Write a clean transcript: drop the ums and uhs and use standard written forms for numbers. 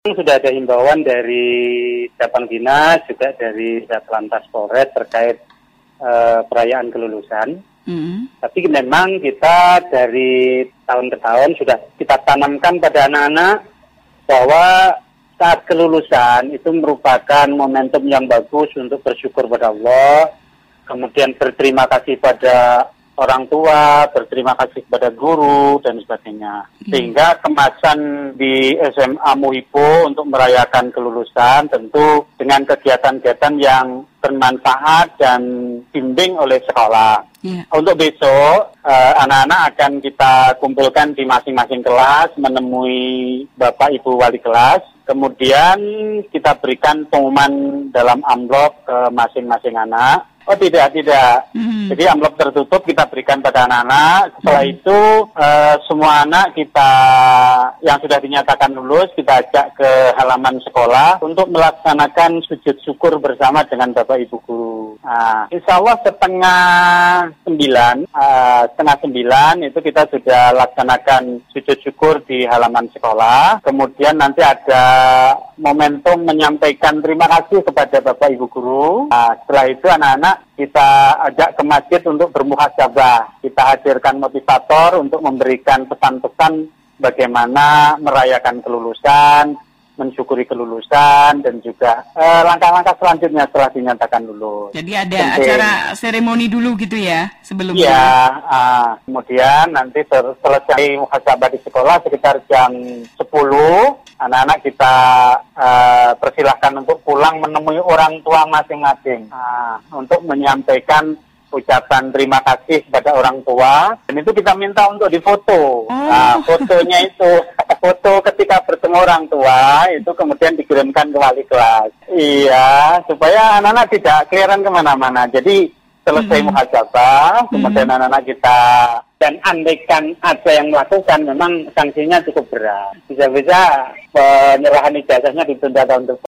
Sudah ada himbauan dari Cabang Dinas, juga dari Satlantas Polres terkait perayaan kelulusan. Tapi memang kita dari tahun ke tahun sudah kita tanamkan pada anak-anak bahwa saat kelulusan itu merupakan momentum yang bagus untuk bersyukur pada Allah, kemudian berterima kasih pada orang tua, berterima kasih kepada guru, dan sebagainya. Sehingga kemasan di SMA Muhibo untuk merayakan kelulusan tentu dengan kegiatan-kegiatan yang bermanfaat dan bimbing oleh sekolah. Untuk besok, anak-anak akan kita kumpulkan di masing-masing kelas, menemui Bapak Ibu Wali kelas. Kemudian kita berikan pengumuman dalam amplop ke masing-masing anak. Oh tidak. Jadi amplop tertutup kita berikan pada anak-anak. Setelah itu semua anak kita yang sudah dinyatakan lulus kita ajak ke halaman sekolah untuk melaksanakan sujud syukur bersama dengan Bapak Ibu guru. Insya Allah setengah 9 itu kita sudah laksanakan sujud syukur di halaman sekolah. Kemudian nanti ada momentum menyampaikan terima kasih kepada Bapak Ibu guru. Setelah itu anak-anak kita ajak ke masjid untuk bermuhasabah. Kita hadirkan motivator untuk memberikan pesan-pesan bagaimana merayakan kelulusan, mensyukuri kelulusan, dan juga langkah-langkah selanjutnya setelah dinyatakan lulus. Jadi ada acara seremoni dulu gitu ya sebelumnya? Iya, kemudian nanti selesai muhasabah di sekolah sekitar jam 10, anak-anak kita persilahkan untuk pulang menemui orang tua masing-masing untuk menyampaikan ucapan terima kasih kepada orang tua, dan itu kita minta untuk difoto. Fotonya itu foto ketika bertemu orang tua itu kemudian dikirimkan ke wali kelas. Iya, supaya anak-anak tidak keliaran kemana-mana. Jadi selesai muhasabah, kemudian anak-anak kita, dan andaikan ada yang melakukan, memang sanksinya cukup berat. Bisa-bisa penyerahan ijazahnya ditunda tahun depan.